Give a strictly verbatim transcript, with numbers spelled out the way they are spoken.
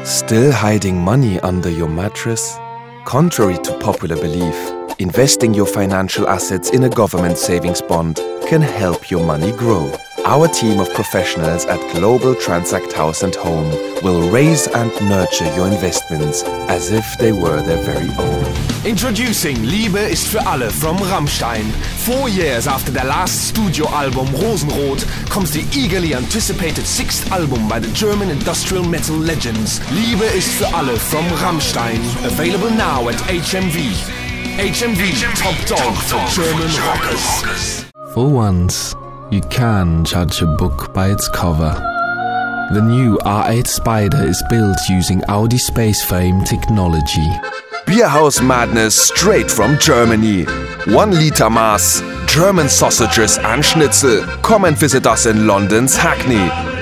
Still hiding money under your mattress? Contrary to popular belief, investing your financial assets in a government savings bond can help your money grow. Our team of professionals at Global Transact House and Home will raise and nurture your investments as if they were their very own. Introducing Liebe ist für alle from Rammstein. Four years after their last studio album Rosenrot comes the eagerly anticipated sixth album by the German industrial metal legends. Liebe ist für alle from Rammstein. Available now at H M V. H M V, top dog for German rockers. For once, you can judge a book by its cover. The new R eight Spider is built using Audi Spaceframe technology. Beerhouse madness straight from Germany. One liter mass, German sausages and schnitzel. Come and visit us in London's Hackney.